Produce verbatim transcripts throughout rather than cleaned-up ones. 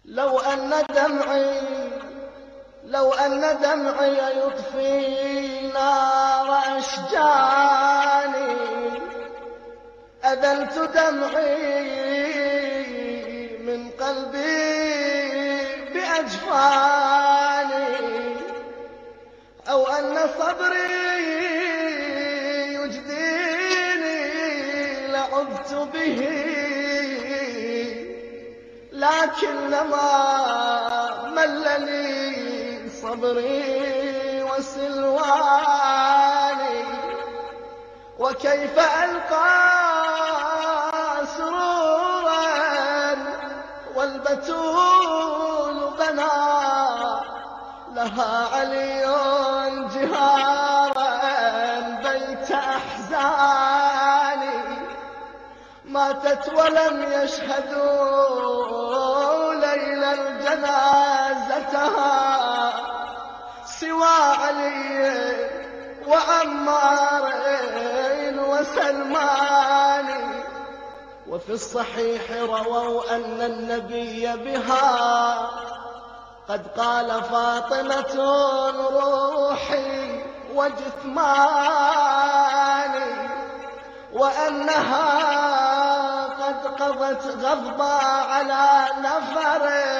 لو أن دمعي لو أن دمعي يطفي نار أشجاني أذلت دمعي من قلبي بأجفاني، أو أن صبري يجديني لعبت به، لكنما ملني صبري وسلواني. وكيف ألقى سرورا والبتول بنى لها علي جهارا بيت أحزاني. ماتت ولم يشهدوا ليلا جنازتها سوى علي وعمار وسلمان. وفي الصحيح رووا أن النبي بها قد قال فاطمة روحي وجثماني، وأنها قد قضت غضبا على نفر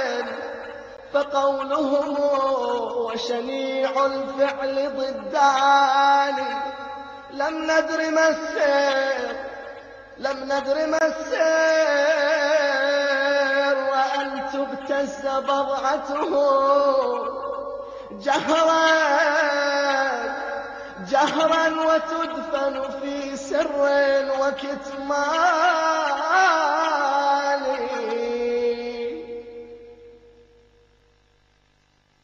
فقولهم وشنيع الفعل ضدان. لم ندر ما السير لم ندر ما السير وأن تبتز بضعته جهرا جهرا وتدفن في سر وكتمان.